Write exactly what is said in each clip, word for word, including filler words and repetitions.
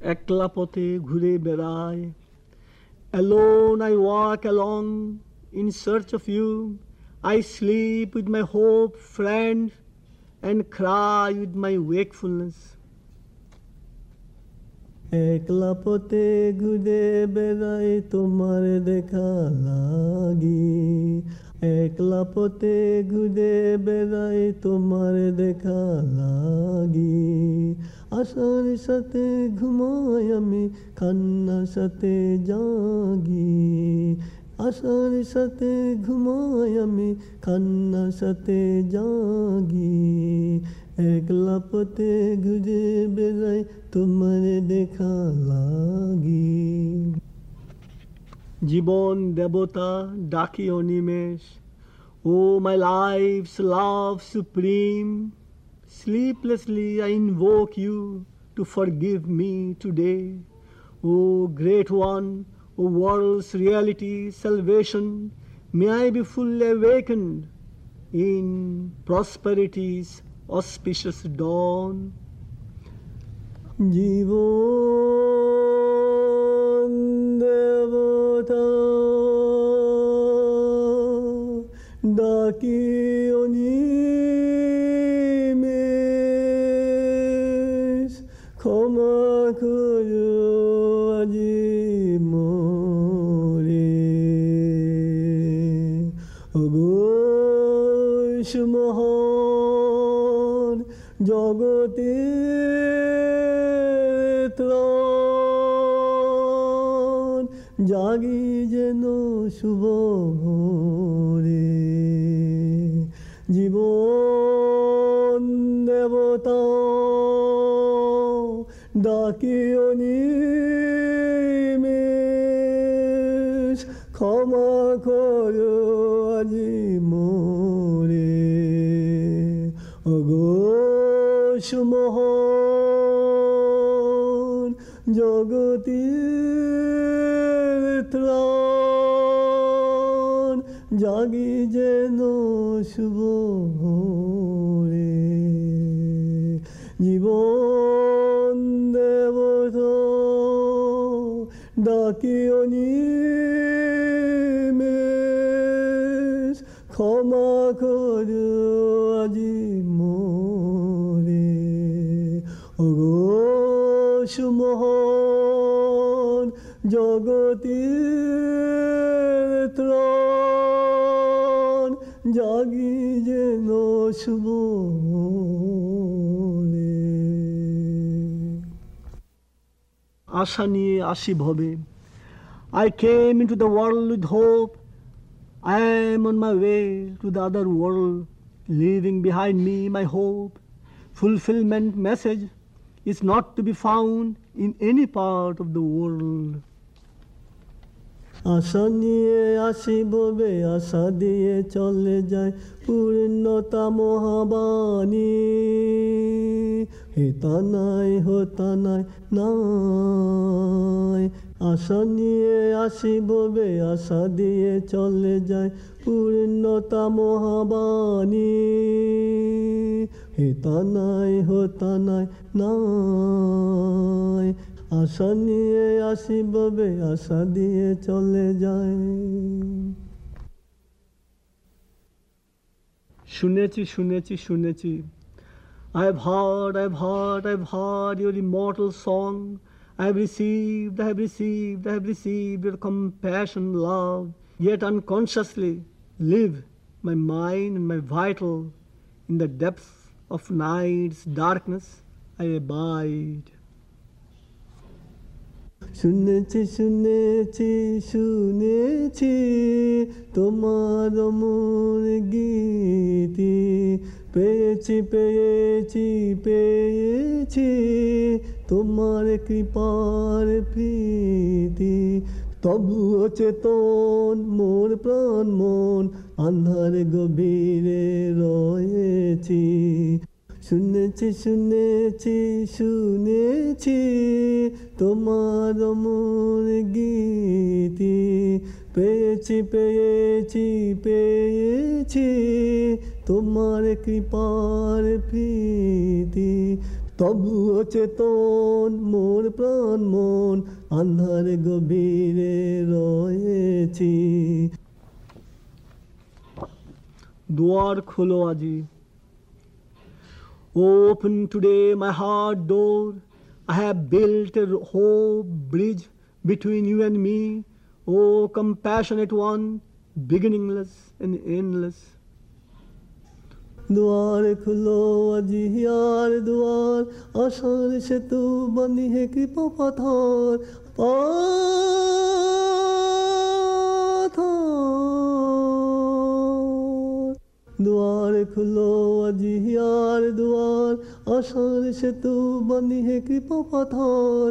একলা পথে ঘুরে বেড়াই। Alone I walk along in search of you. I sleep with my hope, friend, and cry with my wakefulness. একলা পথে ঘুরে বেড়াই তোমার দেখা লাগি, একলা পথে ঘুরে বেড়াই তোমার দেখা লাগি। আশার সাথে ঘুমাই আমি, কান্নার সাথে জাগি। আশার সাথে ঘুমাই আমি, কান্নার সাথে জাগি। একলা পথে ঘুরে বেড়াই তোমার দেখা লাগি। জীবন দেবতা ডাকি Animesh, O my life's love supreme, sleeplessly I invoke you to forgive me today. O great one, O world's reality, salvation, may I be fully awakened in prosperity's auspicious dawn. জীবন দেবতা ডাকি অনিমেষ, ক্ষমা করো আজি মোরে। ওগো সুমহান জগতে ত্রাণ, জাগি যেন শুভ ভোরে। জীবন দেবতা ডাকি অনিমেষ, ক্ষমা করো আজি মোরে। ওগো সুমহান জগতের ত্রাণ, জাগি যেন শুভ ভোরে। জীবন দেবতা ডাকি অনিমেষ, ক্ষমা করো আজি মোরে। ওগো সুমহান জগতের ত্রাণ, জাগি যেন শুভ ভোরে। আশা নিয়ে আসি ভবে, I came into the world with hope. I am on my way to the other world, leaving behind me my hope. Fulfillment message is not to be found in any part of the world. আশা নিয়ে আসি ভবে, আশা দিয়ে চলে যায় পূর্ণতা মহাবাণী। হেতা নাই হতা নাই নাই, আশা নিয়ে আসি ভবে, আশা দিয়ে চলে যায় পূর্ণতা মহাবাণী। হেতা নাই হতা নাই নাই, আশা নিয়ে আসি ভবে, আশা দিয়ে চলে যায়। শুনেছি শুনেছি শুনেছি, I have heard, I have heard, I have heard your immortal song. I have received, I have received, I have received your compassion, love. Yet unconsciously live my mind and my vital in the depths of night's darkness I abide. শুনেছি শুনেছি শুনেছি তোমার অমর গীতি, পেয়েছি পেয়েছি পেয়েছি তোমার কৃপার প্রীতি। তবুও চেতন মোর প্রাণ মন, আন্ধার গভীরে রয়েছি। শুনেছি শুনেছি শুনেছি তোমার অমর গীতি, পেয়েছি পেয়েছি পেয়েছি তোমার কৃপার প্রীতি। তবুও চেতন মোর প্রাণ মন আন্ধার গভীরে রয়েছি। দুয়ার খোলো আজি। Open today my heart door. I have built a hope bridge between you and me. Oh compassionate one, beginningless and endless. দুয়ার খুলো আজি হিয়ার দুয়ার আশার সেতু বানিয়ে কৃপা পাথর পাথর। দুয়ার খুলো আজি হিয়ার দুয়ার আশার সেতু বানিয়ে কৃপা পাথর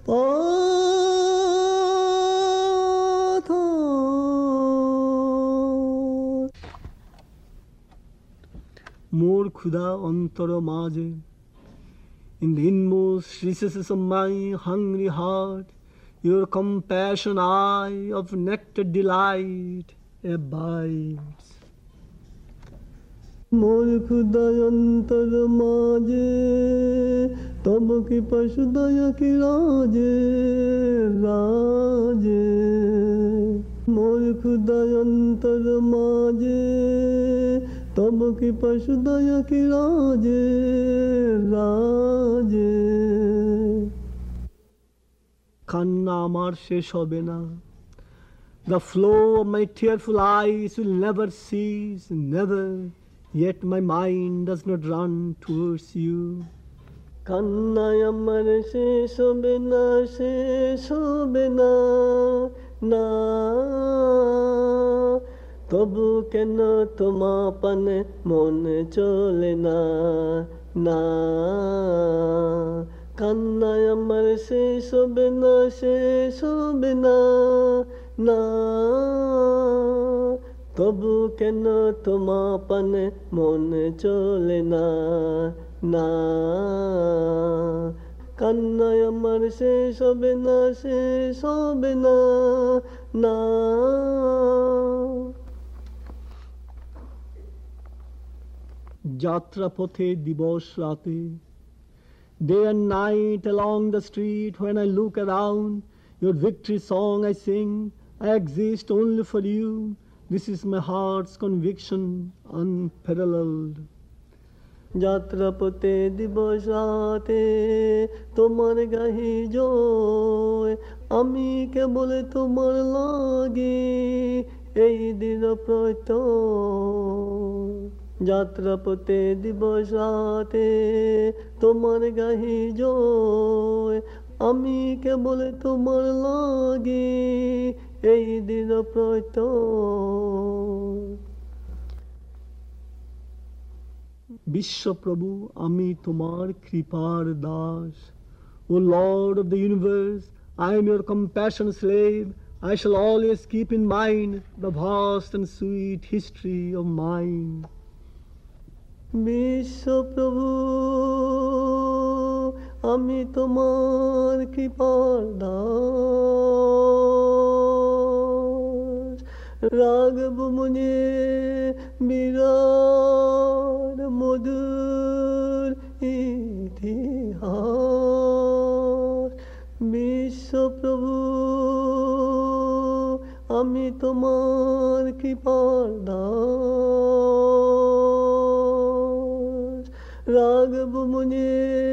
পাথর। মোর ক্ষুধা অন্তর মাঝে, in the inmost recesses of my hungry heart, your compassion eye of nectar delight abides. মোর ক্ষুধায় অন্তর মাঝে তব কৃপা সুদয়া কি রাজে রাজে। মোর ক্ষুধায় অন্তর মাঝে তব কৃপা সুদয়া কি রাজে রাজে। কান্না আমার শেষ হবে না, the flow of my tearful eyes will never cease, never, yet my mind does not run towards you. কান্নায় আমার শেষ হবে না শেষ হবে না না, তবু কেন তোমা পানে মনে চলে না না। কান্নায় আমার শেষ হবে না শেষ হবে না না, তবু কেন তোমা পানে মনে চলে না না। কান্নায় আমার শেষ হবে না শেষ হবে না না। যাত্রা পথে দিবস রাতে, day and night along the street, when I look around, your victory song I sing, I exist only for you. This is my heart's conviction, unparalleled. যাত্রা পথে দিবস রাতে তোমার গাহি জয়, আমি কেবল তোমার লাগি এই দিন প্রত্যয়। যাত্রা পথে দিবস রাতে তোমার গাহি জয়, আমি কেবল তোমার লাগি এই দিন প্রত্যয়। বিশ্বপ্রভু আমি তোমার কৃপার Das, O Lord of the universe, I am your compassion slave. I shall always keep in mind the vast and sweet history of mine. বিশ্বপ্রভু আমি তোমার কৃপার দাস, রাগব মনে বিরাট মধুর ইতিহাস। বিশ্বপ্রভু আমি তোমার কৃপার দাস, রাগব মনে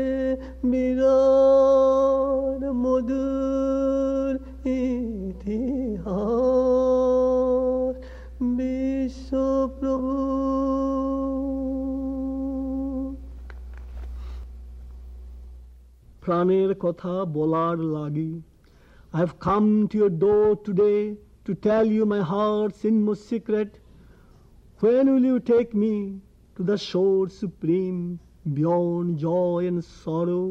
বিরাট মধুর ইতিহাস। বিশ্বপ্রভু প্রাণের কথা বলার লাগি, I have come to your door today to tell you my heart's inmost secret. When will you take me to the shore supreme, beyond joy and sorrow?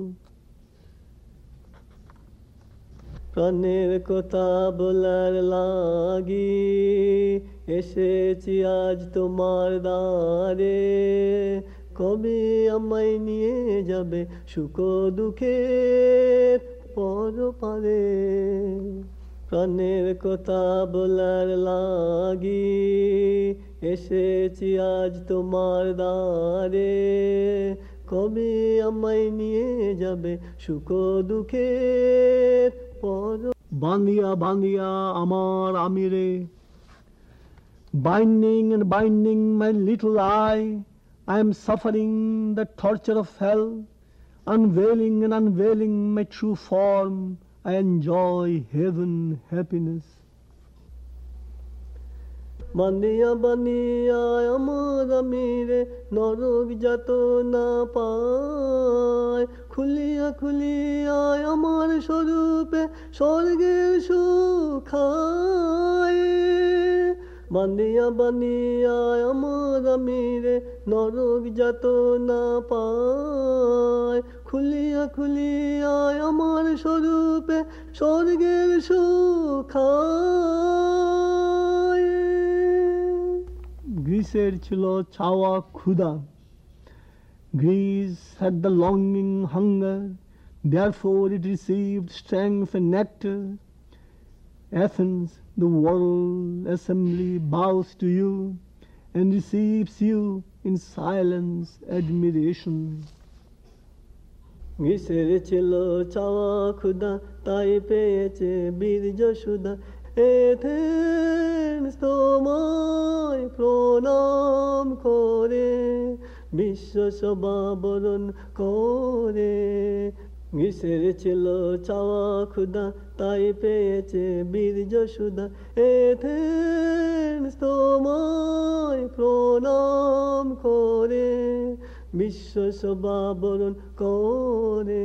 প্রাণের কথা বলার লাগি এসেছি আজ তোমার দ্বারে। কবে আমায় নিয়ে যাবে সুখ দুঃখের পরপারে। প্রাণের কথা বলার লাগি এসেছি আজ তোমার দ্বারে। কবে আমায় নিয়ে যাবে সুখ দুঃখের পর বান্দিয়া বান্দিয়া আমার আমিরে, binding and binding my little eye, I am suffering the torture of hell, unveiling and unveiling my true form, I enjoy heaven happiness. বান্দিয়া বান্দিয়া আমার আমিরে নরক যত না পায়, খুলিয়া খুলিয়া আমার স্বরূপে স্বর্গের সুখায়। বান্দিয়া বান্দিয়া আমার আমিরে নরক যত না পায়, খুলিয়া খুলিয়া আমার স্বরূপে স্বর্গের সুখায়। গ্রিসের ছিল চাওয়া ক্ষুধা, Greece had the longing hunger, therefore it received strength and nectar. Athens, the world assembly bows to you and receives you in silence admiration. গ্রীসের ছিল চাওয়া ক্ষুধা, তাই পেয়েছে বীর্য সুধা। এথেন্স তোমায় প্রণাম করে, বিশ্ব সভা বরণ করে। গ্রীসের ছিল চাওয়া ক্ষুধা, তাই পেয়েছে বীর্য সুধা। এথেন্স তোমায় প্রণাম করে, বিশ্ব সভা বরণ করে।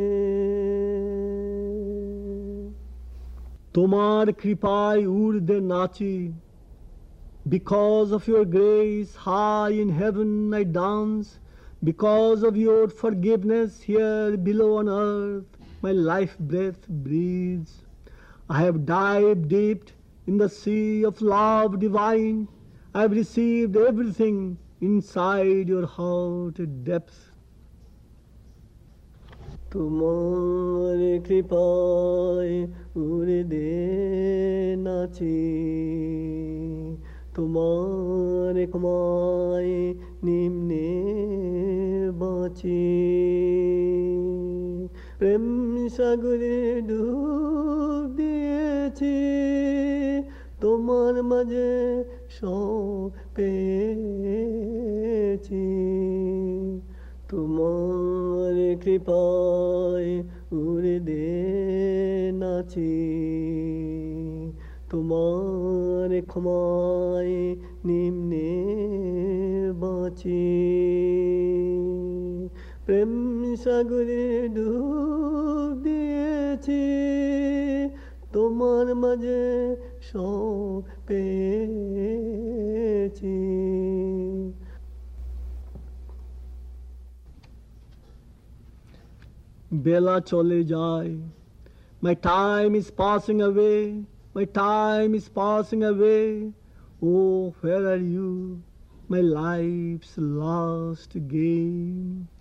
তোমার কৃপায় ঊর্ধ্বে নাচি, because of your grace high in heaven I dance, because of your forgiveness here below on earth my life breath breathes. I have dived deep in the sea of love divine, I have received everything inside your heart at depth. তোমার কৃপায় ঊর্ধ্বে নাচি, তোমার ক্ষমায় নিম্নে বাঁচি। প্রেম সাগরে ডুব দিয়েছি, তোমার মাঝে সব পেয়েছি। তোমার কৃপায় ঊর্ধ্বে নাচি, তোমার ক্ষমায় নিম্নে বাঁচি। প্রেম সাগরে ডুব দিয়েছি, তোমার মাঝে সব পেয়েছি। বেলা চলে যায়, my time is passing away, my time is passing away. Oh, where are you, my life's last game?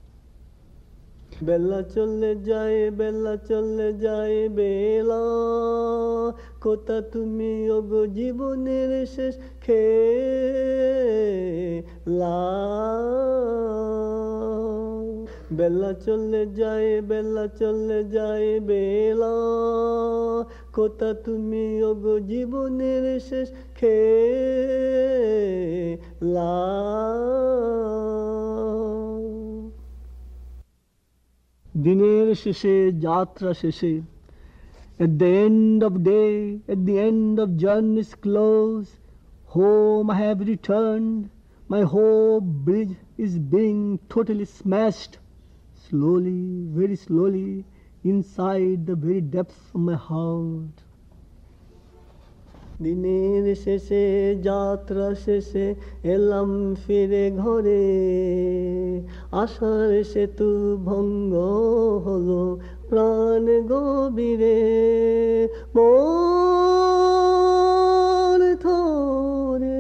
বেলা চলে যায়, বেলা চলে যায় বেলা, কোথা তুমি ওগো জীবনের শেষ খেলা। বেলা চলে যায়, বেলা চলে যায় বেলা, কোথা তুমি ওগো জীবনের শেষ খেলা। দিনের শেষে যাত্রা শেষে, at the end of day, at the end of journey's close, home I have returned, my hope bridge is being totally smashed, slowly, very slowly, inside the very depths of my heart. দিনের শেষে যাত্রা শেষে এলাম ফিরে ঘরে, আশার সেতু ভঙ্গ হলো প্রাণ গভীরে। মন থরে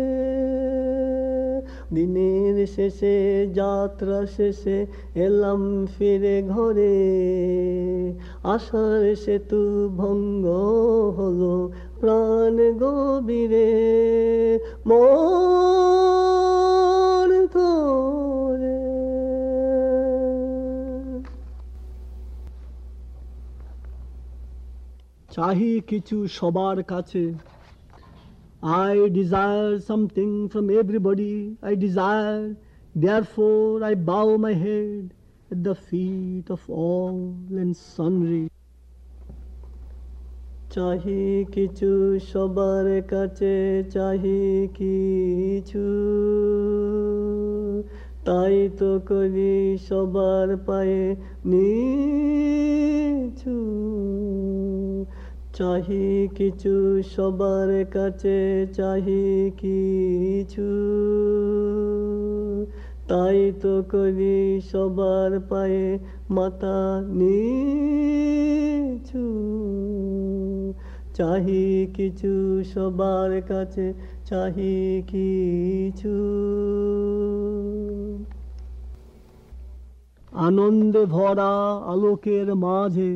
দিনের শেষে যাত্রা শেষে এলাম ফিরে ঘরে, আশার সেতু ভঙ্গ হলো প্রাণ গভীরে। মন থরে চাহি কিছু সবার কাছে। I desire something from everybody. I desire, therefore I bow my head at the feet of all and sundry. চাহি কিছু সবার কাছে, চাহি কিছু, তাই তো করি সবার পায়ে নিছু। চাহি কিছু সবার কাছে, চাহি কিছু, তাই তো করি সবার পায়ে মাথা নিছু। চাহি কিছু সবার কাছে, চাহি কিছু। আনন্দে ভরা আলোকের মাঝে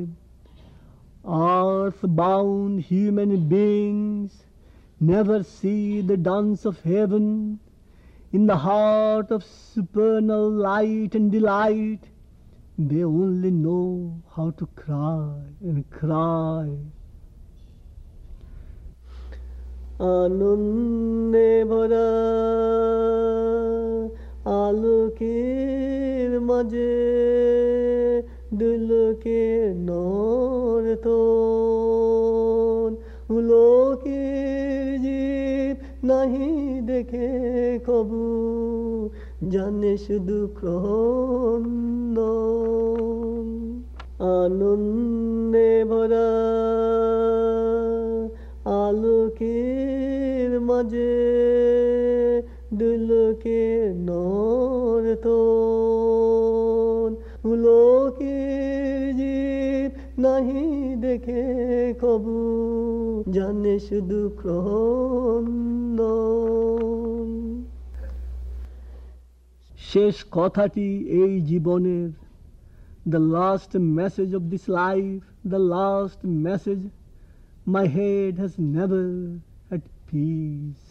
earth-bound human beings never see the dance of heaven. In the heart of supernal light and delight, they only know how to cry and cry. আনন্দে ভরা আলোকের মাঝে দুলোকে নর্তন, উলোকের জীব নাহি দেখে কবু, জানে শুধু ক্রন্দন। আনন্দে ভরা আলোকের মাঝে দুলোকে নর্তন, উলোকের জীব নাহি দেখে কবু, জানে শুধু ক্রন্দন। শেষ কথাটি এই জীবনের, the last message of this life, the last message, my head has never had peace.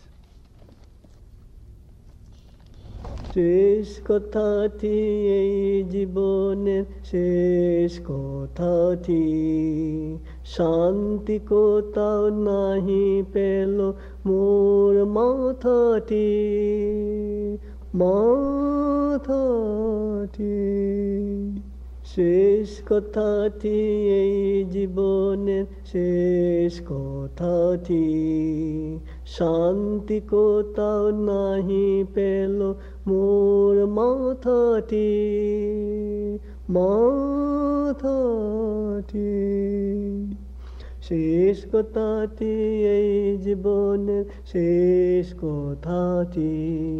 শেষ কথাটি এই জীবনের, শেষ কথাটি, শান্তি কোথাও নাহি পেল মোর মাথাটি, মাথাটি। শেষ কথাটি এই জীবনের, শেষ কথাটি, শান্তি কোথাও নাহি পেল মোর মাথাটি, মাথাটি। শেষ কথাটি এই জীবনের, শেষ কথাটি।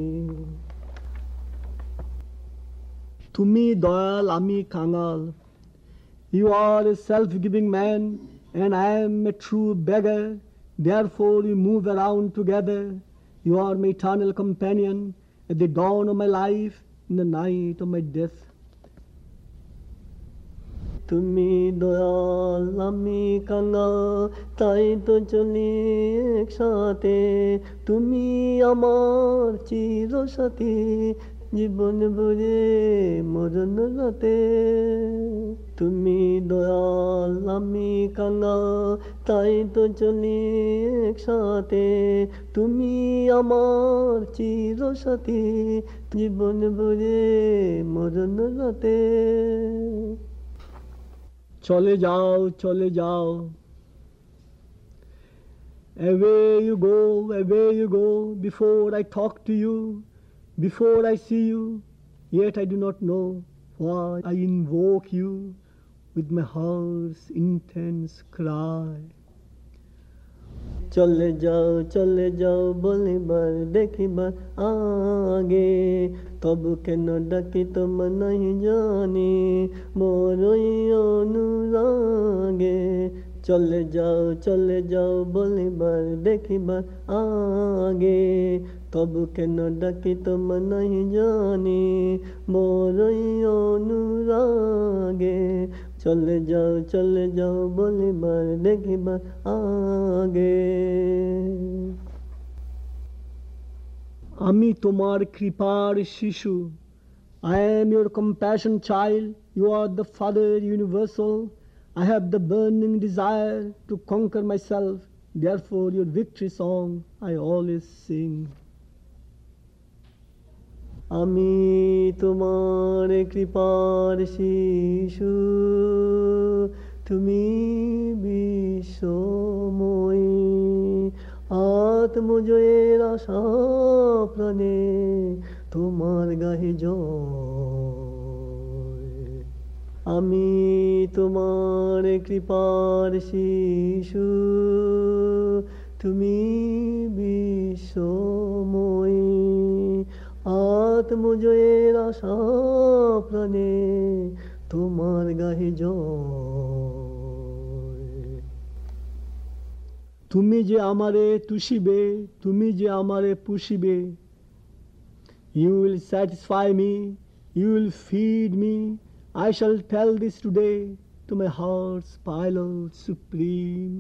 তুমি দয়াল, আমি কাঙাল। You are a self-giving man and I am a true beggar. Therefore we move around together. You are my eternal companion at the dawn of my life, in the night of my death. তুমি দয়াল, আমি কাঙাল, তাই তো চলি একসাথে। তুমি আমার চিরসাথী, জীবন ভরে মরণ রাতে। তুমি দয়াল, আমি কাঙাল, তাই তো চলি একসাথে। তুমি আমার চিরসাথী, জীবন ভরে মরণ রাতে। চলে যাও, চলে যাও। Away you go, away you go, before I talk to you, before I see you, yet I do not know why I invoke you with my heart's intense cry. চলে যাও, চলে যাও বলিবার দেখিবার আগে, তবু কেন ডাকি তোমার নাহি জানি বড়ই অনুরাগে। চলে যাও, চলে যাও বলিবার দেখিবার আগে, তবু কেন ডাকি তোমার নাহি জানি বড়ই অনুরাগে। চলে যাও, চলে যাও বলিবার দেখিবার আগে। আমি তোমার কৃপার শিশু। I am your compassion child. You are the Father universal. I have the burning desire to conquer myself. Therefore, your victory song I always sing. আমি তোমার কৃপার শিশু, তুমি বিশ্বময়ী, আত্মজয়ের আশা প্রাণে তোমার গাহে জয়। আমি তোমার কৃপার শিশু, তুমি বিশ্বময়ী, আত্মজয়ের আশা প্রাণে তোমার গাহে জয়। তুমি যে আমারে তুষিবে, তুমি যে আমারে পুষিবে, you will satisfy me, you will feed me. I shall tell this today to my heart's pilot supreme.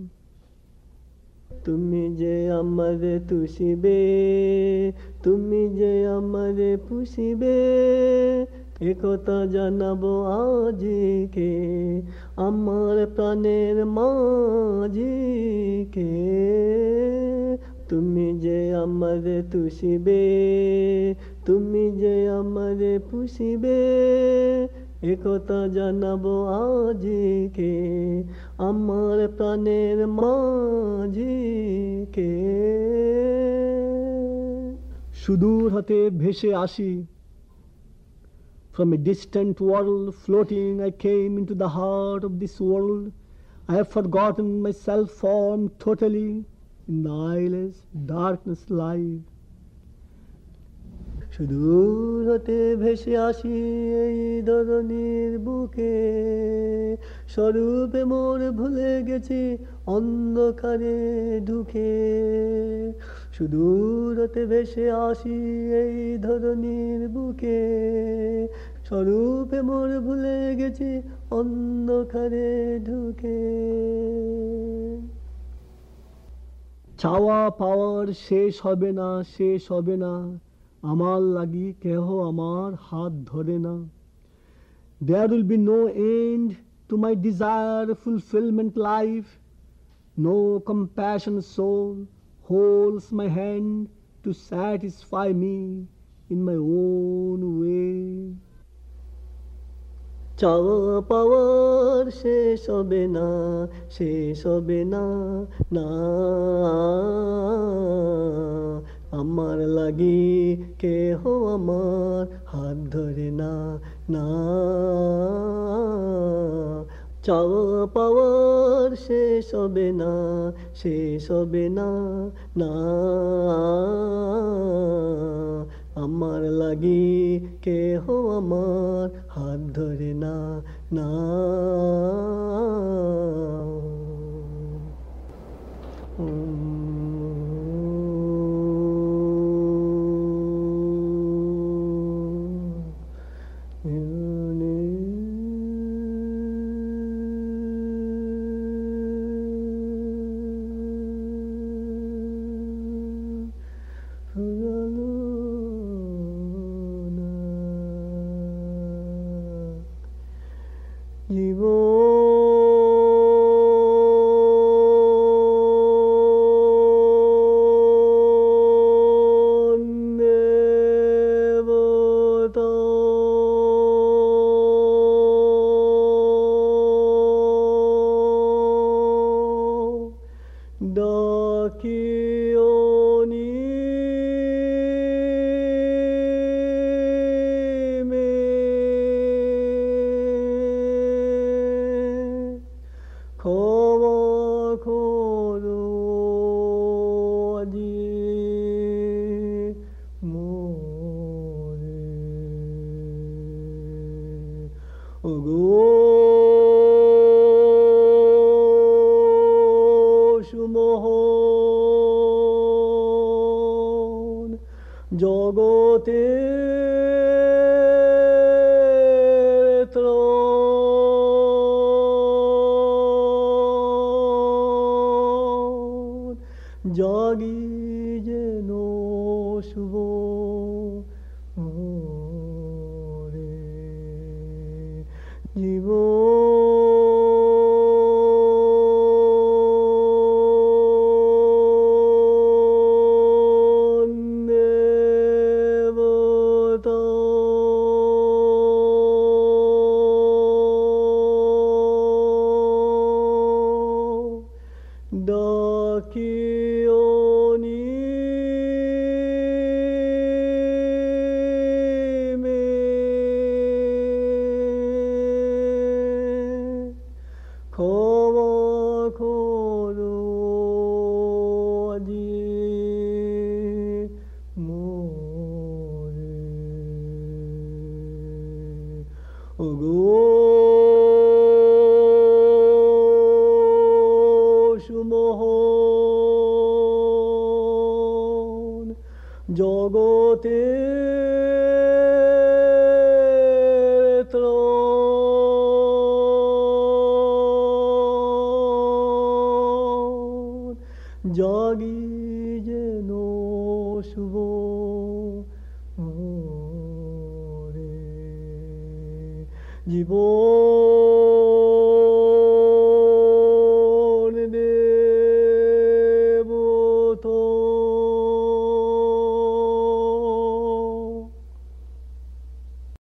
তুমি যে আমারে তুষিবে, তুমি যে আমারে পুষিবে, একথা জানাবো আজকে আমার প্রাণের মাঝিকে। তুমি যে আমারে তুষিবে, তুমি যে আমারে পুষিবে, একথা জানাবো আজকে আমার প্রাণের মাঝিকে। সুদূর হতে ভেসে আসি, from a distant world floating I came into the heart of this world. I have forgotten my self-form totally, in the eyeless darkness live. সুদূর হতে ভেসে আসি এই ধরনীর বুকে, স্বরূপে মোর ভুলে গেছি অন্ধকারে ঢুকে। সুদূর হতে ভেসে আসি এই ধরনীর বুকে, স্বরূপে মোর ভুলে গেছি অন্ধকারে ঢুকে। চাওয়া পাওয়ার শেষ হবে না, শেষ হবে না, আমার লাগি কেহ আমার হাত ধরে না। There will be no end to my desire fulfillment life. No compassion soul holds my hand to satisfy me in my own way. চাওয়া পাওয়ার শেষ হবে না, শেষ হবে না, না আমার লাগি কেহ আমার হাত ধরে না, না চাওয়া পাওয়ার শেষ হবে না, শেষ হবে না, না আমার লাগি কেহ আমার হাত ধরে না, না জগতে জাগি যেন শুভ রে জীবন ক্ষমা করো আজি মোরে ওগো সুমোহন জগতে জাগি যেন শুভ রে জীবন